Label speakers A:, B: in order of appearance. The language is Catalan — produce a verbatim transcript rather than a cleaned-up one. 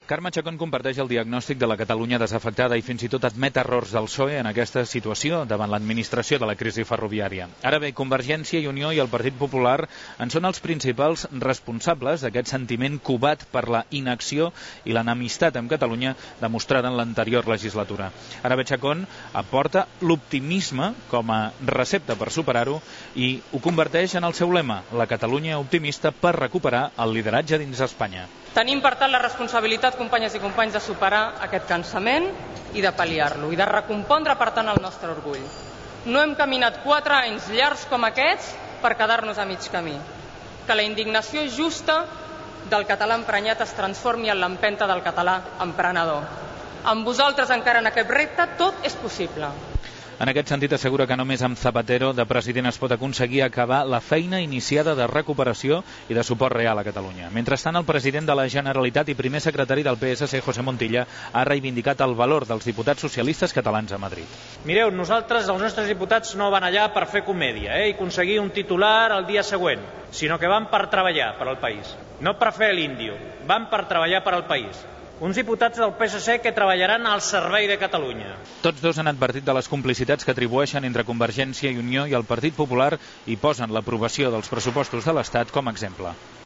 A: Carme Chacón comparteix el diagnòstic de la Catalunya desafectada i fins i tot admet errors del P S O E en aquesta situació davant l'administració de la crisi ferroviària. Ara bé, Convergència i Unió i el Partit Popular en són els principals responsables d'aquest sentiment covat per la inacció i l'enemistat amb Catalunya demostrada en l'anterior legislatura. Ara bé, Chacón aporta l'optimisme com a recepta per superar-ho i ho converteix en el seu lema, la Catalunya optimista per recuperar el lideratge dins Espanya.
B: Tenim, per tant, la responsabilitat, companyes i companys, de superar aquest cansament i de pal·liar-lo i de recompondre, per tant, el nostre orgull. No hem caminat quatre anys llargs com aquests per quedar-nos a mig camí. Que la indignació justa del català emprenyat es transformi en l'empenta del català emprenedor. Amb vosaltres encara en aquest repte tot és possible.
A: En aquest sentit, assegura que només amb Zapatero de president es pot aconseguir acabar la feina iniciada de recuperació i de suport real a Catalunya. Mentrestant, el president de la Generalitat i primer secretari del P S C, José Montilla, ha reivindicat el valor dels diputats socialistes catalans a Madrid.
C: Mireu, nosaltres, els nostres diputats, no van allà per fer comèdia eh, i aconseguir un titular el dia següent, sinó que van per treballar per al país. No per fer l'índio, van per treballar per al país. Uns diputats del P S C que treballaran al servei de Catalunya.
A: Tots dos han advertit de les complicitats que atribueixen entre Convergència i Unió i el Partit Popular i posen l'aprovació dels pressupostos de l'Estat com a exemple.